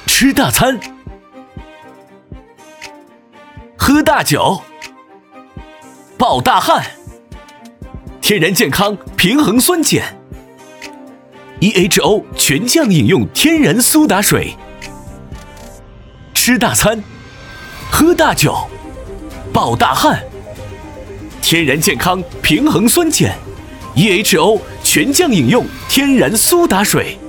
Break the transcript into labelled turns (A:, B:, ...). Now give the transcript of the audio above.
A: 吃大餐，喝大酒，暴大汗，天然健康，平衡酸碱。EHO 全酱饮用天然苏打水。吃大餐，喝大酒，暴大汗，天然健康，平衡酸碱。EHO 全酱饮用天然苏打水。